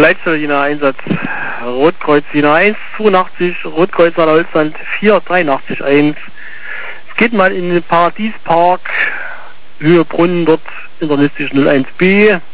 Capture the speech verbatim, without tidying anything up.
Leitstelle Jena Einsatz, Rotkreuz Jena eins, zweiundachtzig, Rotkreuz an Holzland vier, dreiundachtzig, eins. Es geht mal in den Paradiespark, Höhe Brunnen dort, internistisch null eins b.